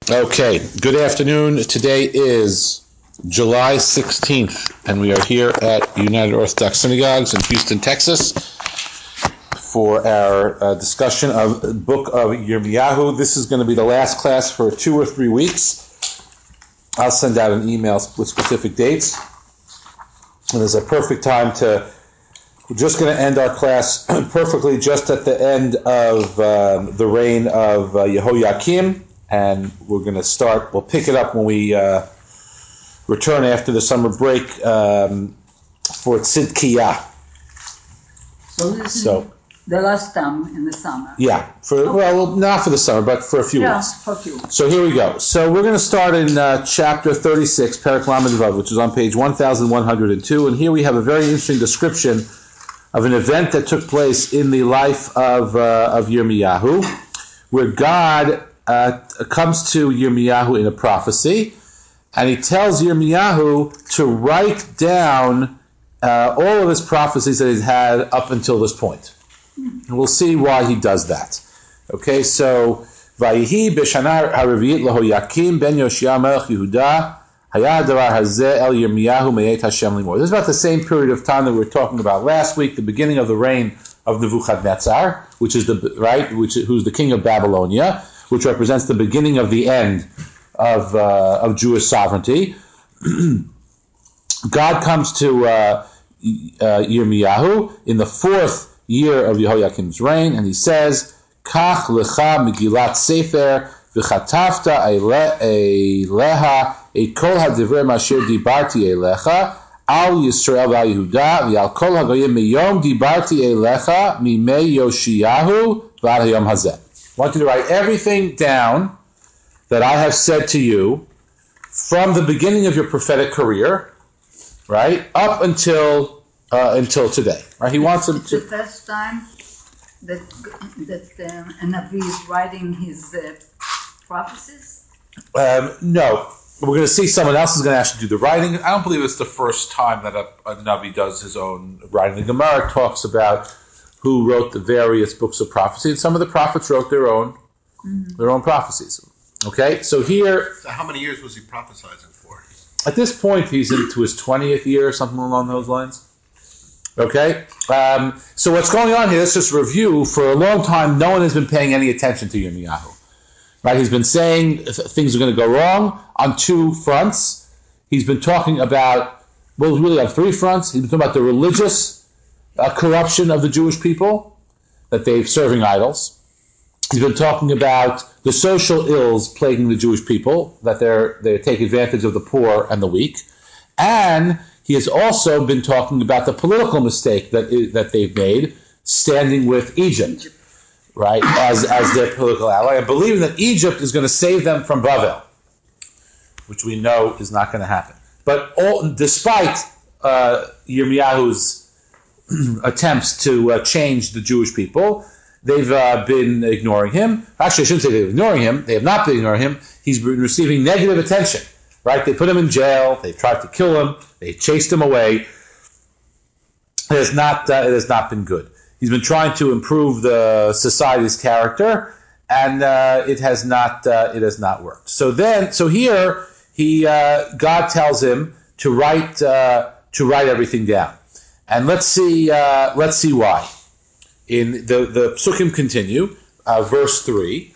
Okay, good afternoon. Today is July 16th, and we are here at United Orthodox Synagogues in Houston, Texas, for our discussion of the book of Yirmiyahu. This is going to be the last class for 2 or 3 weeks. I'll send out an email with specific dates. And there's a perfect time we're just going to end our class perfectly just at the end of the reign of Yehoiakim. And we're going to we'll pick it up when we return after the summer break for Tzidkiyah. So this is the last time in the summer? Yeah. Well, not for the summer, but for a few weeks. For a few weeks. So here we go. So we're going to start in chapter 36, Perek Lamed Vav, which is on page 1102. And here we have a very interesting description of an event that took place in the life of Yirmiyahu, where God comes to Yirmiyahu in a prophecy, and he tells Yirmiyahu to write down all of his prophecies that he's had up until this point. And we'll see why he does that. Okay, so Vayihi b'shana haravi'it laHoyakim ben Yoshia melech Yehuda haya hadavar hazeh el Yirmiyahu me'et Hashem limor. This is about the same period of time that we were talking about last week, the beginning of the reign of Nebuchadnezzar, who's the king of Babylonia, which represents the beginning of the end of Jewish sovereignty. God comes to Yirmiyahu in the 4th year of Yehoiakim's reign, and he says, Kach lecha Megillat Sefer v'chatafta eileha et kol hadivrei asher dibarti eilecha al Yisrael v'Yehuda v'al kol hagoyim miyom dibarti eilecha mimei Yoshiyahu v'ad hayom hazeh. I want you to write everything down that I have said to you from the beginning of your prophetic career, right, up until today. Right? He wants him to. The first time that a Navi is writing his prophecies? No. We're going to see someone else is going to actually do the writing. I don't believe it's the first time that a Navi does his own writing. The Gemara talks about who wrote the various books of prophecy, and some of the prophets wrote their own prophecies. Okay, so here. So how many years was he prophesizing for? At this point, he's into his 20th year, something along those lines. Okay, so what's going on here? Let's just review. For a long time, no one has been paying any attention to Yirmiyahu. Right? He's been saying things are going to go wrong on 2 fronts. He's been talking about, really on 3 fronts. He's been talking about the religious corruption of the Jewish people, that they're serving idols. He's been talking about the social ills plaguing the Jewish people, that they take advantage of the poor and the weak. And he has also been talking about the political mistake that they've made, standing with Egypt, right, as their political ally, and believing that Egypt is going to save them from Bavel, which we know is not going to happen. But despite Yirmiyahu's attempts to change the Jewish people, they've been ignoring him. Actually, I shouldn't say they're ignoring him. They have not been ignoring him. He's been receiving negative attention. Right? They put him in jail. They tried to kill him. They chased him away. It has not been good. He's been trying to improve the society's character, and it has not worked. So here God tells him to write everything down, and let's see why. In the psukim continue, verse 3.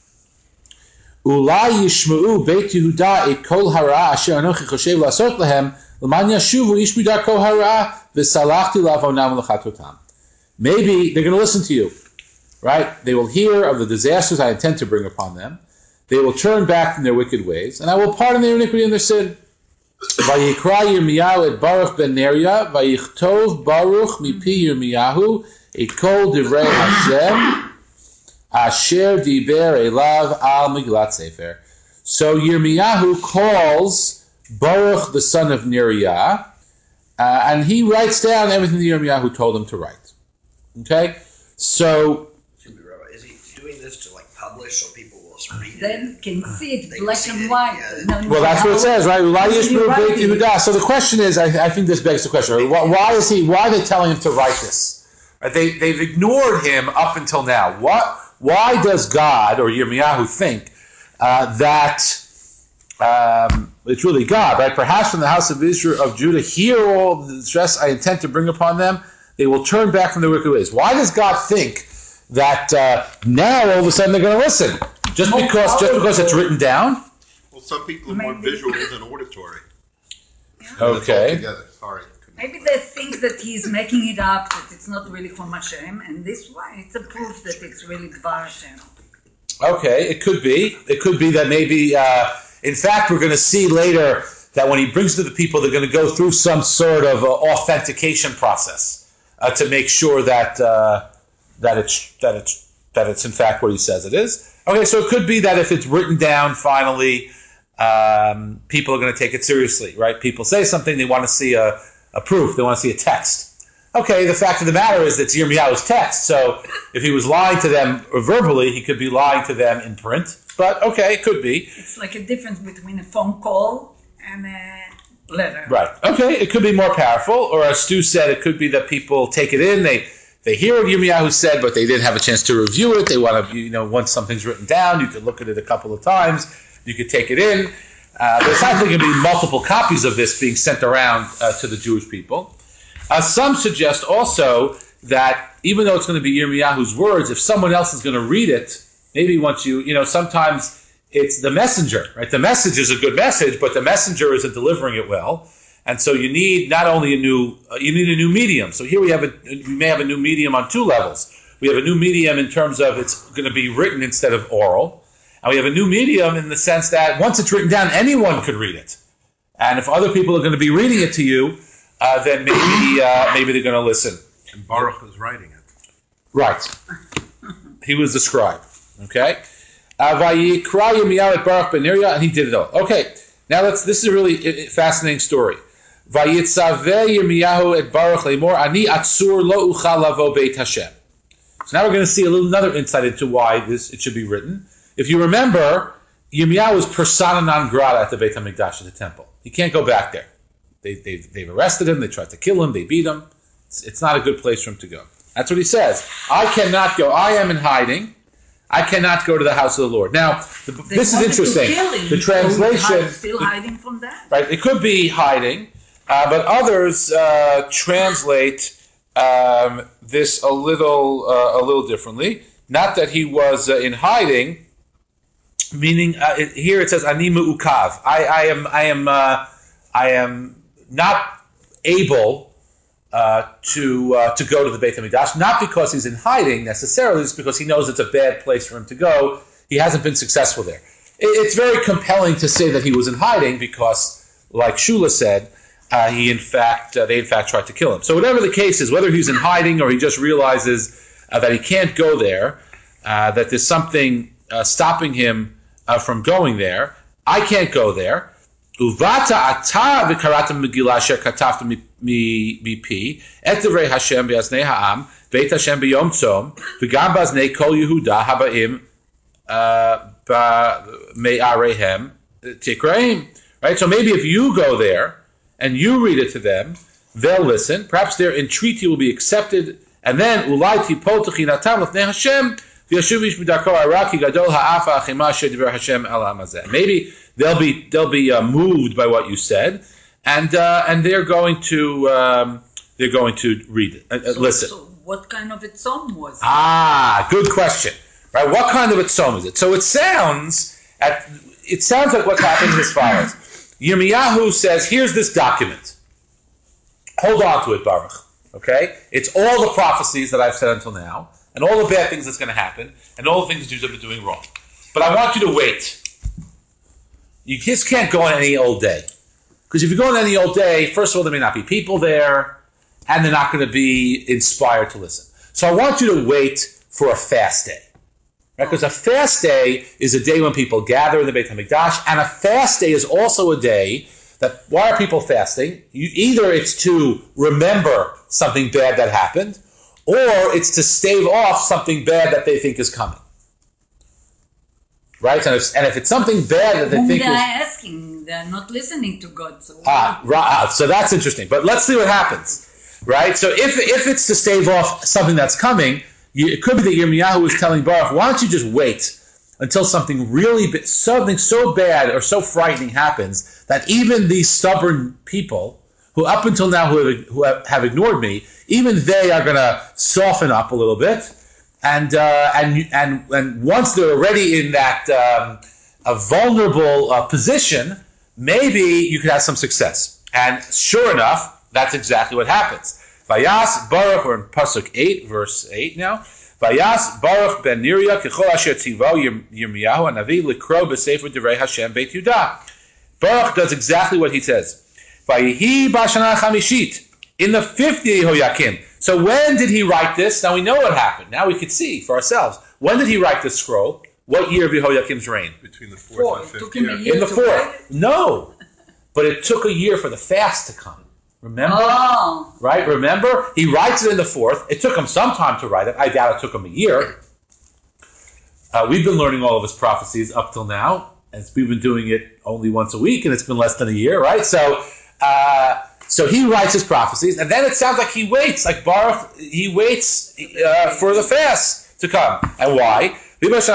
Ulai yishma'u beit Yehuda et kol hara asher anochi choshev la'asot lahem l'man yashuvu ish midarko hara v'salachti la'avonam l'chatotam. Maybe they're going to listen to you, right? They will hear of the disasters I intend to bring upon them. They will turn back from their wicked ways, and I will pardon their iniquity and their sin. Vayikra Yirmiyahu et Baruch ben Neriah vayichtov Baruch mipi Yirmiyahu et kol divrei Hashem Asher diber elav al Megillat Sefer. So Yirmiyahu calls Baruch the son of Neriah, and he writes down everything that Yirmiyahu told him to write. Okay? So Is he doing this to publish so people will read it? They can see it black and white. Yeah. Well, that's what it says, right? So the question is, I think this begs the question: why are they telling him to write this? They've ignored him up until now. Why does God or Yirmiyahu think that it's really God, right? Perhaps from the house of Israel, of Judah, hear all the distress I intend to bring upon them. They will turn back from their wicked ways. Why does God think that now all of a sudden they're going to listen? Just because it's written down? Well, some people are more visual than auditory. Yeah. Okay. Together. Sorry. Maybe they think that he's making it up, that it's not really from Hashem, and this way it's a proof that it's really Dvar Hashem. Okay, it could be. It could be that maybe, in fact, we're going to see later that when he brings to the people, they're going to go through some sort of authentication process to make sure that it's in fact what he says it is. Okay, so it could be that if it's written down finally, people are going to take it seriously, right? People say something, they want to see a proof, they want to see a text. Okay, the fact of the matter is that it's Yirmiyahu's text, so if he was lying to them verbally, he could be lying to them in print. But okay, it could be. It's like a difference between a phone call and a letter. Right. Okay, it could be more powerful, or as Stu said, it could be that people take it in, they hear what Yirmiyahu said, but they didn't have a chance to review it. They want to, once something's written down, you could look at it a couple of times, you could take it in. There's not going to be multiple copies of this being sent around to the Jewish people. Some suggest also that even though it's going to be Yirmiyahu's words, if someone else is going to read it, maybe once sometimes it's the messenger, right? The message is a good message, but the messenger isn't delivering it well. And so you need not only you need a new medium. So here we may have a new medium on two levels. We have a new medium in terms of it's going to be written instead of oral. And we have a new medium in the sense that once it's written down, anyone could read it. And if other people are going to be reading it to you, then maybe they're going to listen. And Baruch is writing it. Right. He was the scribe. Okay? Vayikra Yirmiyahu et Baruch ben Neriah, and he did it all. Okay. Now this is a really fascinating story. Vayitzaveh Yirmiyahu et Baruch le'mor ani atzur lo uchal lavo beit Hashem. So now we're going to see another insight into why it should be written. If you remember, Yirmiyahu was persona non grata at the Beit HaMikdash, at the temple. He can't go back there. They've arrested him. They tried to kill him. They beat him. It's not a good place for him to go. That's what he says. I cannot go. I am in hiding. I cannot go to the house of the Lord. Now, this is interesting. The translation, still hiding from that, right? It could be hiding, but others translate this a little differently. Not that he was in hiding, meaning here it says ani me'ukav. I am not able to go to the Beit HaMikdash, not because he's in hiding necessarily, it's because he knows it's a bad place for him to go. He hasn't been successful there. It's very compelling to say that he was in hiding because, like Shula said, they in fact tried to kill him. So whatever the case is, whether he's in hiding or he just realizes that he can't go there, that there's something stopping him from going there, I can't go there. Uvata ata v'karatam Megillah asher katafta mipi et divrei Hashem be'aznei ha'am Beit Hashem b'yom tzom v'gam b'aznei kol Yehuda haba'im me'arehem tikraim. Right. So maybe if you go there and you read it to them, they'll listen. Perhaps their entreaty will be accepted, and then ulai tipol techinatam l'fnei Hashem v'yashuv ish b'darko araki gadol ha'afa achima asher divrei Hashem el hamazeh. Maybe they'll be moved by what you said, and they're going to read it, listen. So what kind of a tzom was it? Good question. Right, what kind of a tzom is it? So it sounds like what's happening is as follows. Yirmiyahu says, "Here's this document. Hold on to it, Baruch. Okay, it's all the prophecies that I've said until now, and all the bad things that's going to happen, and all the things the Jews have been doing wrong. But I want you to wait." You just can't go on any old day. Because if you go on any old day, first of all, there may not be people there, and they're not going to be inspired to listen. So I want you to wait for a fast day. Right? Because a fast day is a day when people gather in the Beit HaMikdash, and a fast day is also a day that, why are people fasting? Either it's to remember something bad that happened, or it's to stave off something bad that they think is coming. Right, and if it's something bad that they think they're asking, they're not listening to God. So so that's interesting. But let's see what happens. Right, so if it's to stave off something that's coming, it could be that Yirmiyahu is telling Baruch, why don't you just wait until something something so bad or so frightening happens that even these stubborn people who up until now who have ignored me, even they are going to soften up a little bit, and once they're already in that a vulnerable position, maybe you could have some success. And sure enough, that's exactly what happens. Vayas Baruch, we're in Pasuk 8, verse 8 now. Vayas Baruch ben Neriah kechol asher tzivo Yirmiyahu hanavi likro b'sefer divrei Hashem Beit Yudah. Baruch does exactly what he says. Vayihi b'shana chamishit, in the 5th year Yehoyakim. So when did he write this? Now we know what happened. Now we could see for ourselves. When did he write this scroll? What year of Yehoyakim's reign? Between the 4th and 5th took him year. a year In the to 4th. write it? No. But it took a year for the fast to come. Remember? Oh. Right? Remember? He writes it in the 4th. It took him some time to write it. I doubt it took him a year. We've been learning all of his prophecies up till now. And we've been doing it only once a week, and it's been less than a year, right? So he writes his prophecies, and then it sounds like he waits, like Baruch, he waits for the fast to come. And why? Lo and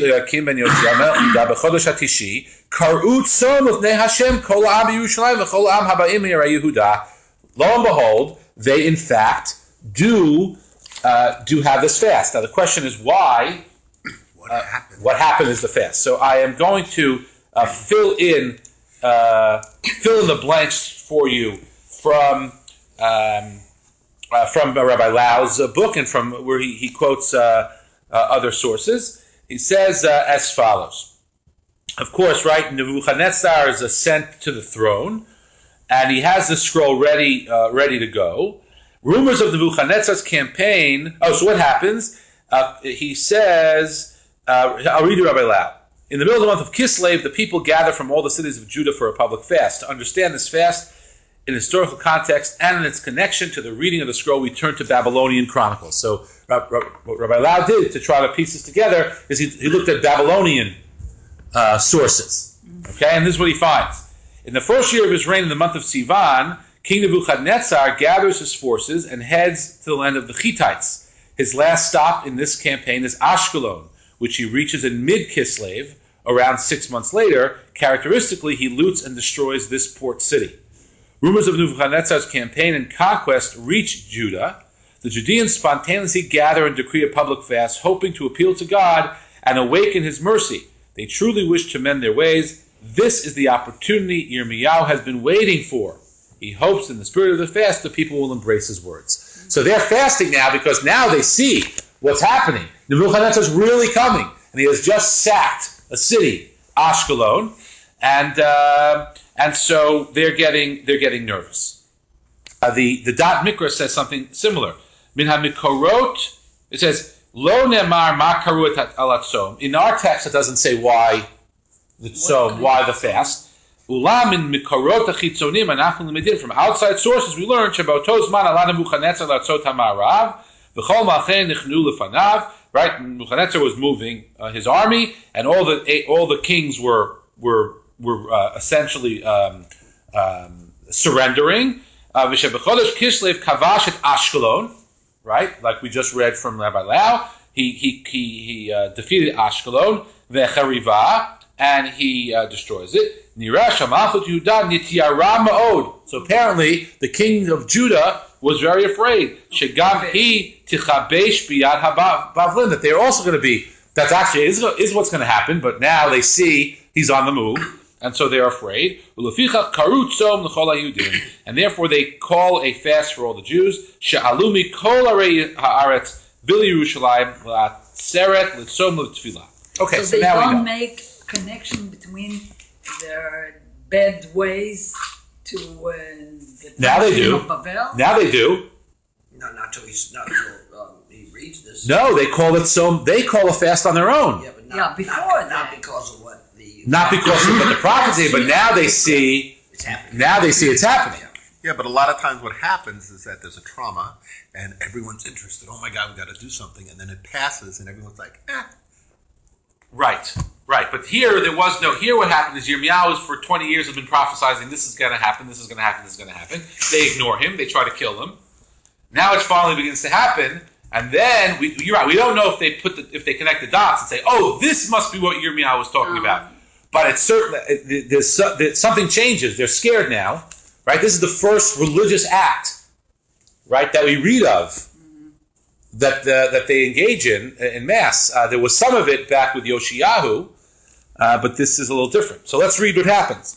behold, they in fact do have this fast. Now the question is why? What happened is the fast. So I am going to fill in the blanks for you from Rabbi Lau's book and from where he quotes other sources. He says as follows. Of course, right, Nebuchadnezzar is sent to the throne, and he has the scroll ready to go. Rumors of Nebuchadnezzar's campaign. Oh, so what happens? He says, I'll read you Rabbi Lau. In the middle of the month of Kislev, the people gather from all the cities of Judah for a public fast. To understand this fast in historical context and in its connection to the reading of the scroll, we turn to Babylonian Chronicles. So what Rabbi Lau did to try to piece this together is he looked at Babylonian sources. Okay, and this is what he finds. In the 1st year of his reign, in the month of Sivan, King Nebuchadnezzar gathers his forces and heads to the land of the Hittites. His last stop in this campaign is Ashkelon, which he reaches in mid-Kislev, around 6 months later. Characteristically, he loots and destroys this port city. Rumors of Nebuchadnezzar's campaign and conquest reach Judah. The Judeans spontaneously gather and decree a public fast, hoping to appeal to God and awaken his mercy. They truly wish to mend their ways. This is the opportunity Yirmiyahu has been waiting for. He hopes in the spirit of the fast the people will embrace his words. So they're fasting now because now they see what's happening. Nebuchadnezzar's really coming, and he has just sacked a city, Ashkelon, and so they're getting nervous. The Dot Mikra says something similar. Min HaMikorot, it says Lo Nemar Ma Karu al Tzom. In our text, it doesn't say why the tzom, why the fast. Ulam in Mikorot HaChitzonim Anachnu Lemedin. From outside sources, we learn Shabbos Tozman Ala Nebuchadnezzar Latzot HaMarav V'chol Malchei Nichnu Lefanav. Right, Nebuchadnezzar was moving his army, and all the kings were essentially surrendering. V'shebechodesh Kislev Kavash et Ashkelon. Right, like we just read from Rabbi Lau, he defeated Ashkelon ve'chariva, and he destroys it. Nirash Malchut Yehuda Nityara Ma'od. So apparently, the king of Judah was very afraid. Shegam he tichabesh biyad habavlin, that they're also going to be. That actually is what's going to happen. But now they see he's on the move, and so they're afraid. And therefore they call a fast for all the Jews. She'alumi kol arei haaretz v'li Yerushalayim la'atzeret l'tzom l'tfilah. Okay, so they now don't we know. make connection between their bad ways to the Now they do. of Babel. Now they do. No, not till he reads this. No, they call it so. They call a fast on their own. Yeah, but Yeah, before not that. because of what the Not because of what the prophecy, but now they see. it's happening. Now they see it's happening. Yeah, but a lot of times what happens is that there's a trauma and everyone's interested. Oh my God, we got to do something. And then it passes and everyone's like, Right. But here there was no. Here what happened is Yirmiyahu for 20 years has been prophesying this is going to happen, this is going to happen, this is going to happen. They ignore him. They try to kill him. Now it finally begins to happen, And then you're right. We don't know if they connect the dots and say, "Oh, this must be what Yirmiyahu was talking about." But it's certainly there's something changes. They're scared now, right? This is the first religious act, right, that we read of that they engage in mass. There was some of it back with Yoshiyahu, but this is a little different. So let's read what happens.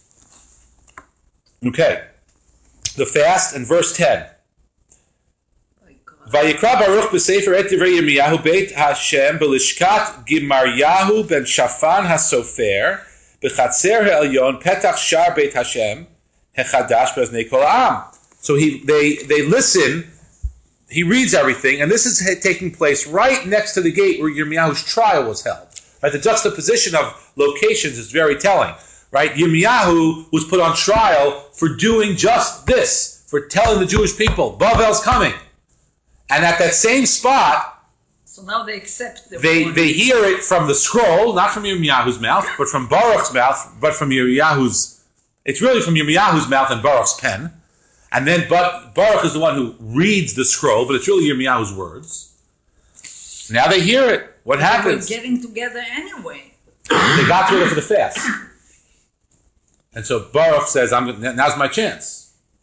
Okay, the fast in verse 10. Vayikra Baruch b'sefer et divrei Yirmiyahu beit Hashem b'lishkat Gimaryahu ben Shafan hasofer b'chatzer ha'elyon petach shar beit Hashem hechadash b'aznei kol ha'am. So they listen. He reads everything, and this is taking place right next to the gate where Yirmiyahu's trial was held. Right, the juxtaposition of locations is very telling. Right, Yirmiyahu was put on trial for doing just this, for telling the Jewish people Bavel's coming. And at that same spot, so now they accept they hear it from the scroll, not from Yirmiyahu's mouth, but from Baruch's mouth, but from Yirmiyahu's. It's really from Yirmiyahu's mouth and Baruch's pen. And then Baruch is the one who reads the scroll, but it's really Yirmiyahu's words. Now they hear it. What happens? They were getting together anyway. They got together for the fast. And so Baruch says, now's my chance.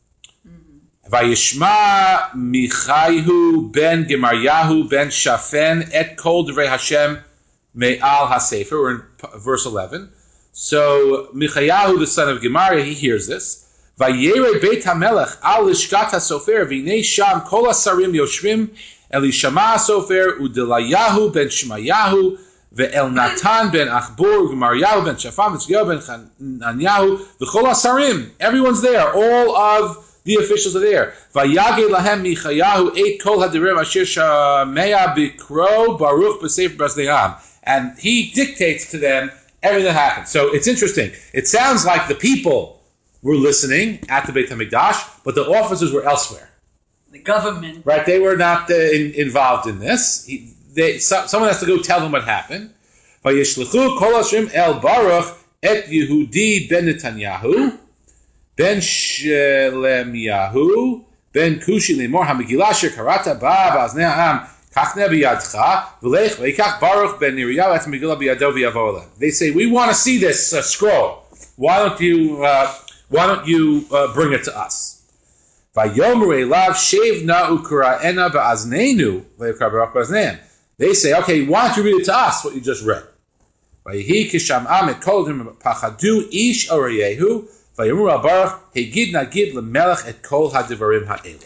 Vayishma Michaihu ben Gemaryahu ben Shafen et kol divrei Hashem me'al hasefer. We're in verse 11. So Michayahu, the son of Gemaria, he hears this. Vayere beit hamelech al lishkat hasofer v'nei sham kol hasarim yoshvim elishama hasofer udelayahu ben Shemayahu ve'el Natan ben Achbor Gemaryahu ben Shafan v'tzgiyahu ben Chananyahu v'chol hasarim. Everyone's there. All of the officials are there. Vayage lahem Michayahu eit kol hadirim asher shamea bikro baruch b'sefer b'azneiam. And he dictates to them everything that happens. So it's interesting. It sounds like the people were listening at the Beit HaMikdash, but the officers were elsewhere. The government. Right? They were not involved in this. Someone has to go tell them what happened. Vayishlechu kol hashrim el Baruch et Yehudi ben Netanyahu ben Shelemiyahu ben Kushi lemor hamegillah asher karata ba ba'aznei ha'am kachne b'yadcha v'lech v'yikach Baruch ben Neriyahu et megillah b'yado v'yavo eleh. They say, we want to see this scroll. Why don't you bring it to us? Vayomer elav shev na u'kara'ena ba'aznenu v'yikach Baruch ba'azneim. They say, okay, why don't you read it to us, what you just read? Vayihi kisham'am et kol him pachadu ish orayehu vayomru al Baruch hegid nagid lemelech et kol hadivarim ha'ela.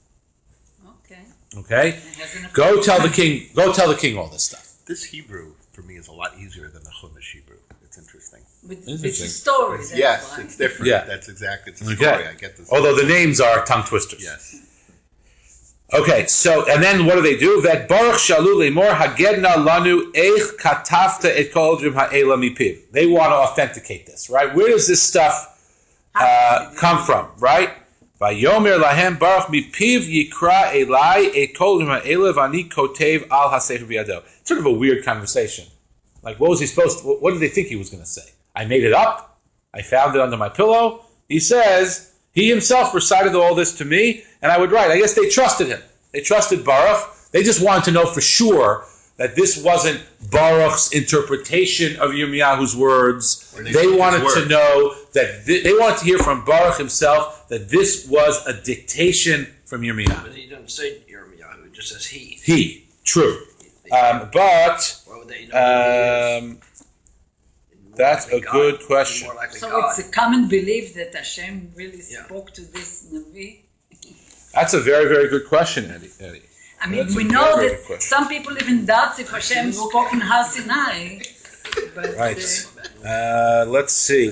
Okay? Go tell the king all this stuff. This Hebrew, for me, is a lot easier than the Chumash Hebrew. It's interesting. It's a story. Yes, it's different. Yeah. It's a story. Okay. I get this. Although the names are tongue twisters. Yes. Okay, so, and then what do? Vet Baruch shalu lemor hagedna lanu eich katafta et kol drim ha'ela mipiv. They want to authenticate this, right? Where does this stuff come from, right? Vayomer lahem Baruch mipiv yikra elai et kol drim ha'ela v'ani kotev al hasefer b'yado. It's sort of a weird conversation. Like, what did they think he was going to say? I made it up. I found it under my pillow. He says, he himself recited all this to me, and I would write. I guess they trusted him. They trusted Baruch. They just wanted to know for sure that this wasn't Baruch's interpretation of Yirmiyahu's words. They wanted to know that they wanted to hear from Baruch himself that this was a dictation from Yirmiyahu. But he doesn't say Yirmiyahu, it just says he. He, true. But Why would they know that's a good question. So it's a common belief that Hashem really spoke to this Navi? That's a very, very good question, Eddie. I mean, we know that some people even doubt if Hashem spoke in Har Sinai. But, right. Let's see.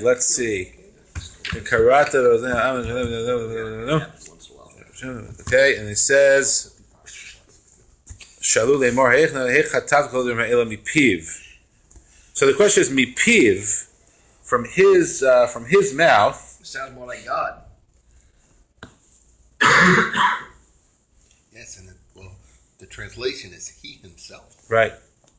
Okay, and it says, Shalu lemor hech hatav kol drim ha'ela mipiv. So the question is mipiv, from his mouth. It sounds more like God. Yes, and the translation is he himself. Right.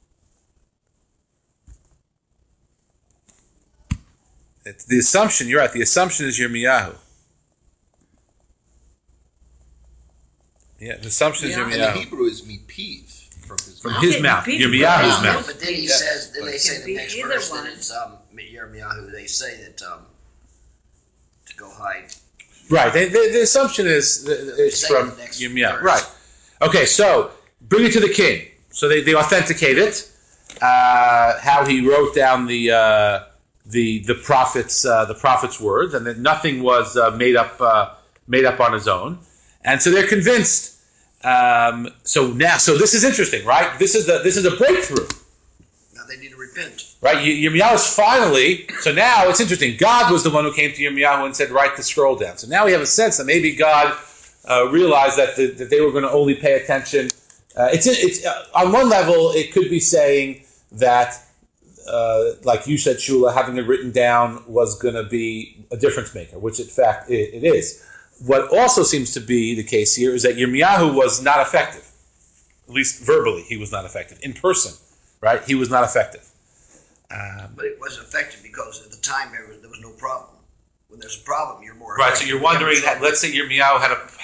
It's the assumption, you're right, the assumption is Yirmiyahu. Yeah, the assumption is Yeah. And the Yirmiyahu. Hebrew is mipiv, from From his mouth, Yirmiyahu's Yeah. mouth. But then he says, then they say Can the be next either verse one. that it's Yirmiyahu. They say that to go hide. Right. The assumption is it's Say from the next Yirmiyahu. verse. Right. Okay, so bring it to the king. So they authenticate it. How he wrote down the prophet's words, and that nothing was made up on his own. And so they're convinced. So this is interesting, right? This is a breakthrough. Now they need to repent. Right, Yirmiyahu is finally. So now it's interesting. God was the one who came to Yirmiyahu and said, "Write the scroll down." So now we have a sense that maybe God realized that they were going to only pay attention. It's on one level, it could be saying that, like you said, Shula, having it written down was going to be a difference maker, which in fact it is. What also seems to be the case here is that Yirmiyahu was not effective. At least verbally, he was not effective. In person, right, he was not effective. But it wasn't effective because at the time there was no problem. When there's a problem, you're more Right, effective. so you're wondering. Let's say Yirmiyahu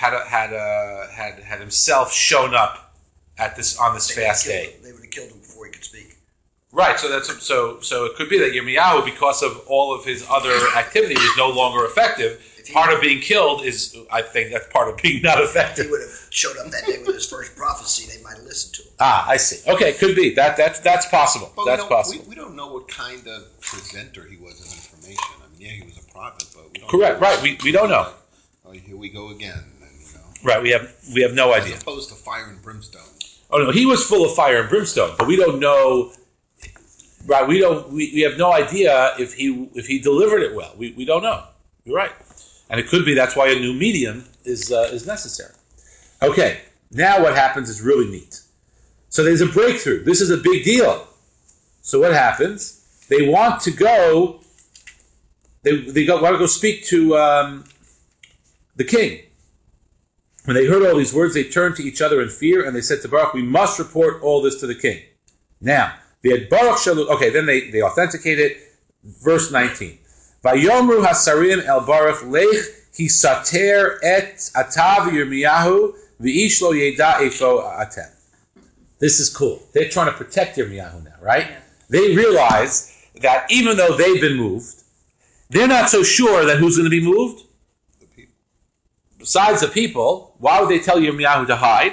had himself shown up on this fast day. They would have killed him before he could speak. Right, so so it could be that Yirmiyahu, because of all of his other activity, is no longer effective. Part of being killed is, I think, that's part of being not If effective. he would have showed up that day with his first prophecy, they might have listened to him. I see. Okay, could be that's possible. But That's possible. We don't know what kind of presenter he was of information. I mean, yeah, he was a prophet, but we don't. Correct. know. Right. We don't know. Like, oh, here we go again. And, Right. We have no idea. As opposed to fire and brimstone. Oh no, he was full of fire and brimstone, but we don't know. Right. We have no idea if he delivered it well. We don't know. You're right. And it could be that's why a new medium is necessary. Okay, now what happens is really neat. So there's a breakthrough. This is a big deal. So what happens? They want to go. Want to go speak to the king. When they heard all these words, they turned to each other in fear, and they said to Baruch, "We must report all this to the king." Now they had Baruch Shalu. Okay, then they authenticate it. Verse 19. Vayomru hasarim el Baruch lech hisater et atav Yirmiyahu v'ish lo yeda efo atem. This is cool. They're trying to protect Yirmiyahu now, right? Yeah. They realize that even though they've been moved, they're not so sure that who's going to be moved? The people. Besides the people, why would they tell Yirmiyahu to hide?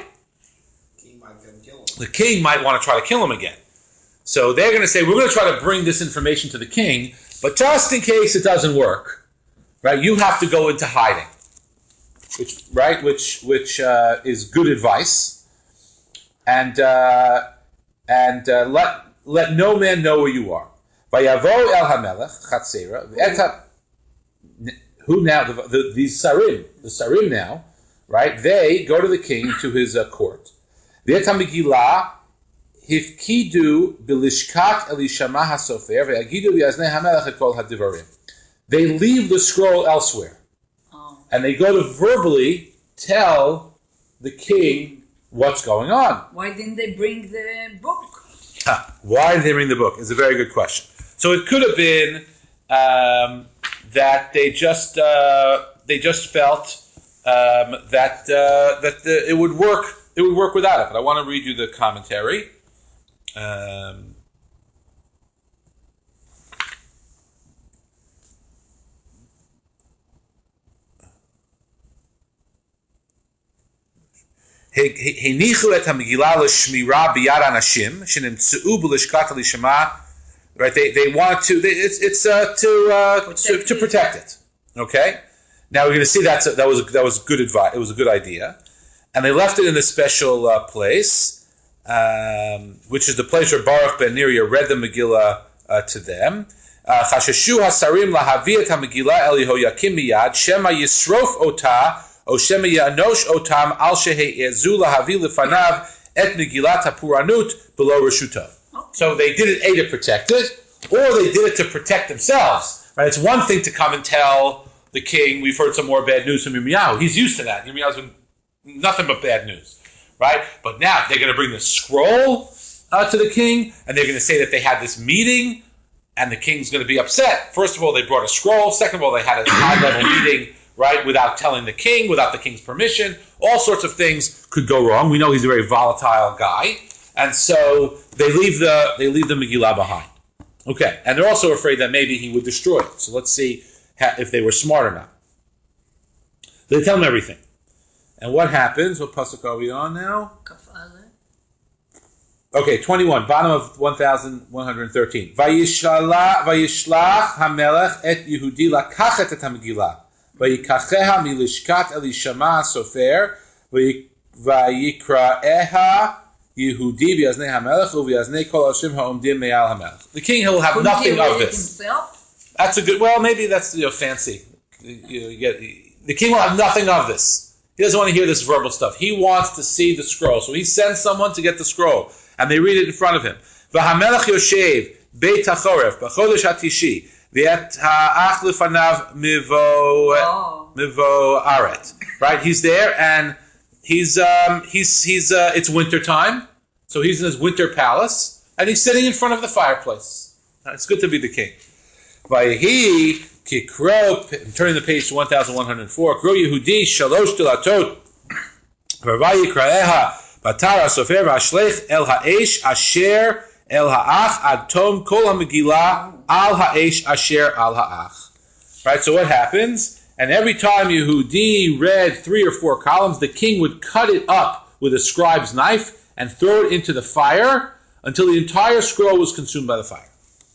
The king might want to try to kill him again. So they're going to say, we're going to try to bring this information to the king, but just in case it doesn't work, right? You have to go into hiding, which is good advice, and let no man know where you are. Vayavo el hamelech chatzera. Who now? These sarim, the sarim now, right? They go to the king to his court. V'et hamegillah hifkidu bilishkat Elishama hasofer ve'agidu bi'aznei hamelech et kol hadivarim. They leave the scroll elsewhere, and they go to verbally tell the king what's going on. Why didn't they bring the book? Why did they bring the book? Is a very good question. So it could have been that they just felt that it would work. It would work without it. But I want to read you the commentary. הניחו את המגילה לשמירה ביד אנשים שנמצאו בלשכת הלשמה. Right? They want to. It's to protect it. Okay. Now we're going to see that was good advice. It was a good idea, and they left it in a special place, which is the place where Baruch ben Neriah read the Megillah to them. Chasheshu hasarim lahavi et hamegillah el Yehoyakim miyad shema yisrof ota o shema yanosh otam al shehe'ezu lahavi lefanav et megillat hapuranut below reshutav. So they did it A, to protect it, or they did it to protect themselves. Right? It's one thing to come and tell the king, we've heard some more bad news from Yirmiyahu. He's used to that. Yirmiyahu's been nothing but bad news. Right? But now they're going to bring the scroll to the king, and they're going to say that they had this meeting, and the king's going to be upset. First of all, they brought a scroll. Second of all, they had a high-level meeting right, without telling the king, without the king's permission. All sorts of things could go wrong. We know he's a very volatile guy, and so they leave the Megillah behind. Okay, and they're also afraid that maybe he would destroy it. So let's see if they were smart or not. They tell him everything. And what happens? What pasuk are we on now? Okay, 21, bottom of 1113. Vayishlach hamelech et Yehudi lakachet et hamegillah. Vayikacheha milishkat Elishama sofer. Vayikraeha Yehudi v'yaznei hamelech u'v'yaznei kol hashim ha'omdim me'al hamelech. The king will have nothing of this. Himself? That's a good. Well, maybe that's fancy. The king will have nothing of this. He doesn't want to hear this verbal stuff. He wants to see the scroll. So he sends someone to get the scroll, and they read it in front of him. V'hamelech yoshev beit hachoref b'chodesh hatishi v'et ha'ach lefanav mivo aret. Right? He's there, and he's it's winter time, so he's in his winter palace, and he's sitting in front of the fireplace. It's good to be the king. Vayehi kikro. I'm turning the page to 1104. Kro Yehudi shalosh dilatot. Vayyikraeha batara sofer v'ashlech el ha'esh asher el ha'ach ad tom kol ha'megillah al ha'esh asher al ha'ach. Right. So what happens? And every time Yehudi read 3 or 4 columns, the king would cut it up with a scribe's knife and throw it into the fire until the entire scroll was consumed by the fire.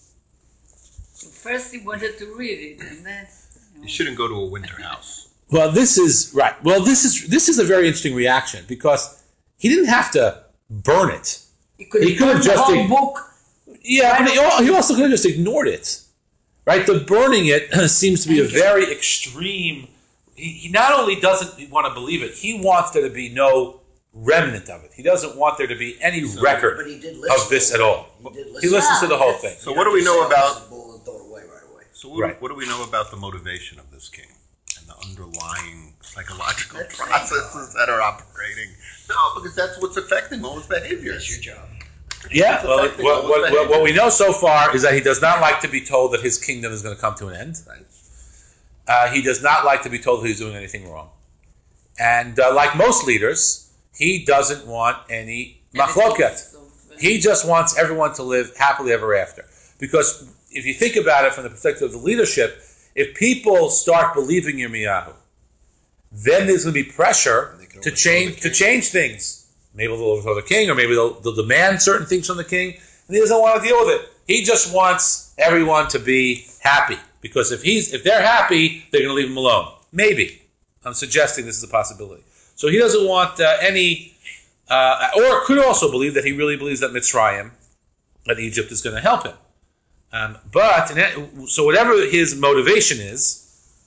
First he wanted to read it, and then You shouldn't go to a winter house. Well, this is right. Well, this is a very interesting reaction because he didn't have to burn it. he could have just the whole book. Yeah, but he also could have just ignored it. Right? The burning it seems to be a very extreme. He not only doesn't want to believe it, he wants there to be no remnant of it. He doesn't want there to be any record of this at all. He listens to the whole thing. So what do we know about? So Right. what do we know about the motivation of this king and the underlying psychological processes that are operating? No, because that's what's affecting all his behavior. That's your job. Yeah, well, what we know so far is that he does not like to be told that his kingdom is going to come to an end. Right? He does not like to be told that he's doing anything wrong. And like most leaders, he doesn't want any machloket. He just wants everyone to live happily ever after. Because if you think about it from the perspective of the leadership, if people start believing Yirmiyahu, then there's going to be pressure to change things. Maybe they'll overthrow the king, or maybe they'll demand certain things from the king, and he doesn't want to deal with it. He just wants everyone to be happy, because if they're happy, they're going to leave him alone. Maybe. I'm suggesting this is a possibility. So he doesn't want or could also believe that he really believes that Mitzrayim, that Egypt is going to help him. So whatever his motivation is,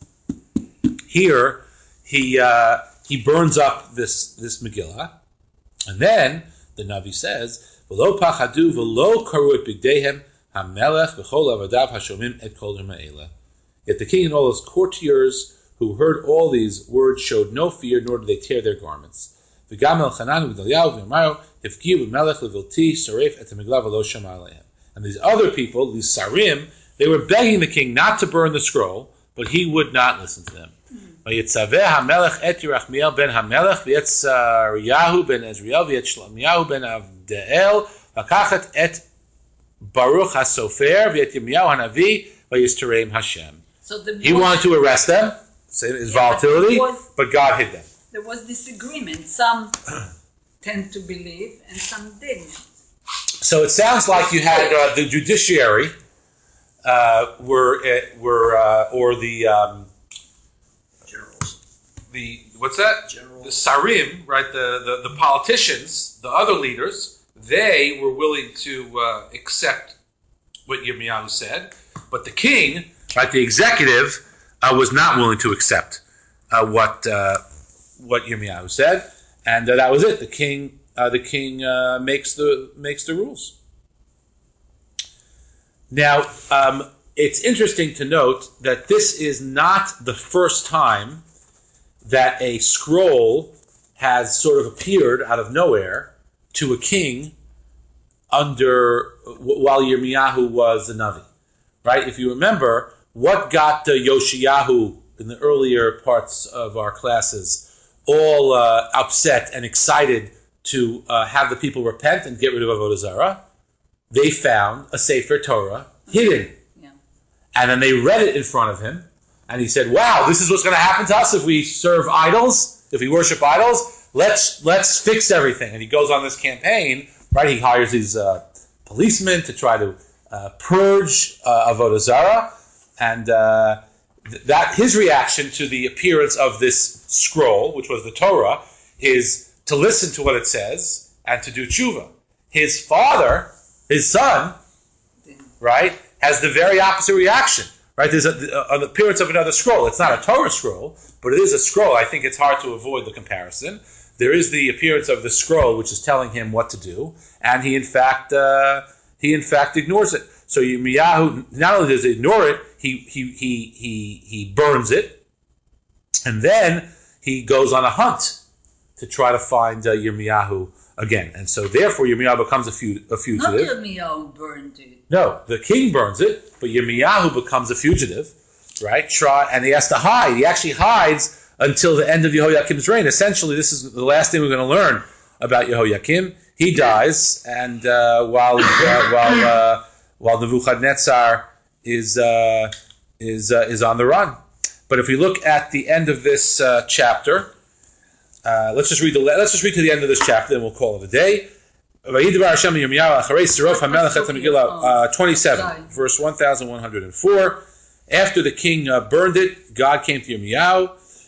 here he burns up this Megillah, and then the Navi says, "V'lo pachadu v'lo karu et bigdehem hamelech v'chol avadav hashomim et kol ha'ela." Yet the king and all his courtiers who heard all these words showed no fear, nor did they tear their garments. V'gam Elchanan u'Gedaliyahu v'Yirmiyahu hifkiu b'melech levilti saref et Megillah v'lo shama alehem. And these other people, these Sarim, they were begging the king not to burn the scroll, but he would not listen to them. Vayitzaveh hamelech et Yerachmiel ben hamelech v'et Sariyahu ben Ezriel v'et Shlamiyahu ben Avdeel v'kachet et Baruch hasofer v'et Yirmiyahu hanavi v'yistareim Hashem. He wanted to arrest them, his volatility, but God hid them. There was disagreement. Some tend to believe, and some didn't. So it sounds like you had the judiciary or the Generals. What's that? Generals. The Sarim, right? The politicians, the other leaders, they were willing to accept what Yirmiyahu said, but the king, right, the executive, was not willing to accept what Yirmiyahu said, and that was it. The king makes the rules. Now, it's interesting to note that this is not the first time that a scroll has sort of appeared out of nowhere to a king while Yirmiyahu was the Navi. Right? If you remember, what got Yoshiyahu in the earlier parts of our classes, all upset and excited to have the people repent and get rid of Avodah Zarah, they found a Sefer Torah hidden. Yeah. And then they read it in front of him, and he said, wow, this is what's going to happen to us if we serve idols, if we worship idols. Let's fix everything. And he goes on this campaign, right? He hires these policemen to try to purge Avodah Zarah, and that his reaction to the appearance of this scroll, which was the Torah, is to listen to what it says and to do tshuva. His father, his son, right, has the very opposite reaction. Right? There's an appearance of another scroll. It's not a Torah scroll, but it is a scroll. I think it's hard to avoid the comparison. There is the appearance of the scroll, which is telling him what to do, and he in fact ignores it. So Yirmiyahu not only does he ignore it, he burns it, and then he goes on a hunt to try to find Yirmiyahu again. And so therefore Yirmiyahu becomes a fugitive. Not Yirmiyahu burned it. No, the king burns it, but Yirmiyahu becomes a fugitive, right? And he has to hide. He actually hides until the end of Yehoiakim's reign. Essentially, this is the last thing we're going to learn about Yehoiakim. He dies, and while Nebuchadnezzar is on the run. But if we look at the end of this chapter, let's just read to the end of this chapter, and we'll call it a day. 27, verse 1104. After the king burned it, God came to Yirmiyahu.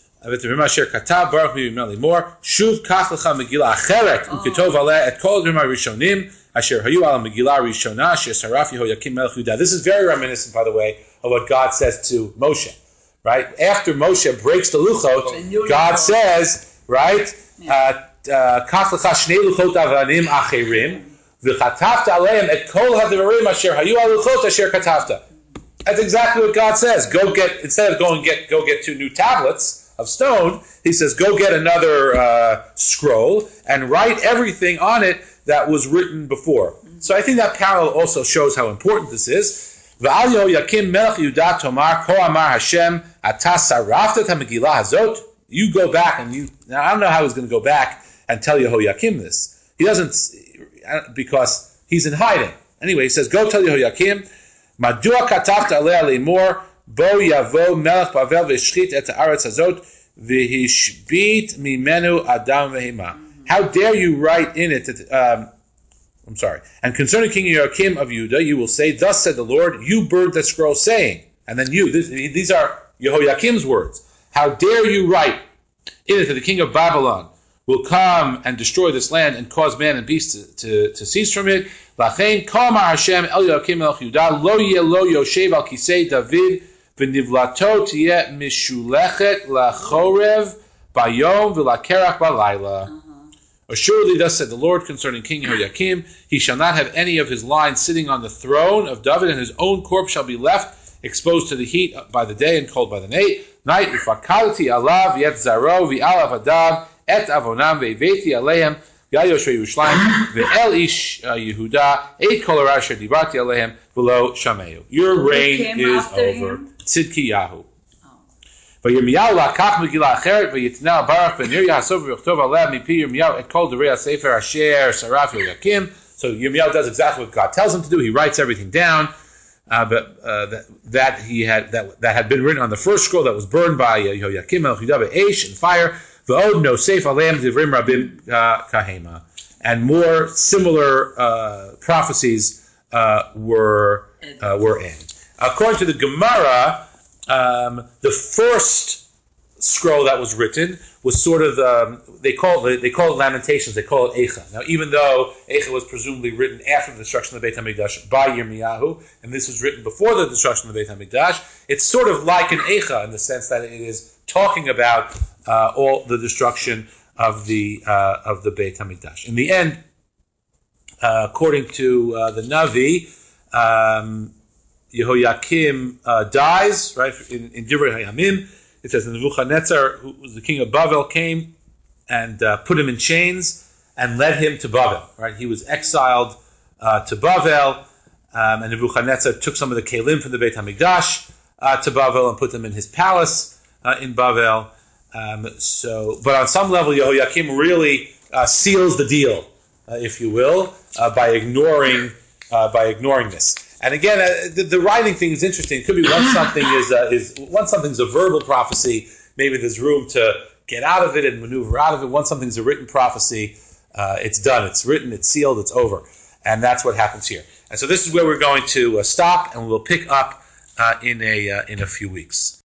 Shuv kach lecha megillah acheret uketov aleh et kol dvarim harishonim asher hayu al megillah rishona shesaraf Yehoyakim melech Yehuda. This is very reminiscent, by the way, of what God says to Moshe. Right after Moshe breaks the luchot, God says, right, kach lecha shnei luchot avanim acherim v'chatavta aleim et kol hadvarim asher hayu al luchot asher katavta. That's exactly what God says. Instead of go get 2 new tablets of stone, he says, go get another scroll and write everything on it that was written before. So I think that parallel also shows how important this is. V'al Yehoyakim melech Yehuda tomar ko amar Hashem ata sarafta et hamegillah hazot. You go back now I don't know how he's going to go back and tell Yehoyakim this. He doesn't, because he's in hiding. Anyway, he says, go tell Yehoyakim, Madua katafta aleh lemor bo yavo melech Bavel v'shchit et haaretz hazot v'hishbit mimenu adam v'hema. How dare you write in it? I'm sorry. And concerning King Yehoiakim of Judah, you will say, "Thus said the Lord: You burned the scroll, saying." And then these are Yehoiakim's words. How dare you write in it that the king of Babylon will come and destroy this land and cause man and beast to cease from it? Lachein kama Hashem el Yehoiakim melech Yehuda lo yeh lo yoshev al kisei David v'nivlato tiyeh mishulechet lachorev bayom v'lakerach balayla. Assuredly, thus said the Lord concerning King Yehoiakim, he shall not have any of his line sitting on the throne of David, and his own corpse shall be left exposed to the heat by the day and cold by the night. Ufakalti alav yet zaro v'alav adav et avonam ve'veti aleim v'ayosh ve'yushlayim ve'el ish Yehuda et kol hara asher dibarti aleim v'lo shameu. Your reign is over. Tzidkiyahu. וירמיהו לקח מגילה אחרת ויתנה ברוך ונריה הסוף ויכתוב עליה מפי ירמיהו את כל דברי הספר אשר שרף יהויקים. So Yirmiyahu does exactly what God tells him to do. He writes everything down that had been written on the first scroll that was burned by Yehoiakim melech Yehuda be'esh in fire. V'od nosef aleim divrim rabim kahema. And more similar prophecies were added. According to the Gemara, the first scroll that was written was sort of they call it Lamentations. They call it Eicha. Now, even though Eicha was presumably written after the destruction of the Beit Hamikdash by Yirmiyahu, and this was written before the destruction of the Beit Hamikdash, it's sort of like an Eicha in the sense that it is talking about all the destruction of the Beit Hamikdash. In the end, according to the Navi, Yehoiakim dies, right? In Divrei Hayamim, it says, Nebuchadnezzar, who was the king of Bavel, came and put him in chains and led him to Bavel, right? He was exiled to Bavel, and Nebuchadnezzar took some of the kelim from the Beit HaMikdash to Bavel and put them in his palace, in Bavel. But on some level, Yehoiakim really seals the deal, if you will, by ignoring this. And again, the writing thing is interesting. It could be once something's a verbal prophecy, maybe there's room to get out of it and maneuver out of it. Once something's a written prophecy, it's done. It's written. It's sealed. It's over. And that's what happens here. And so this is where we're going to stop, and we'll pick up in a few weeks.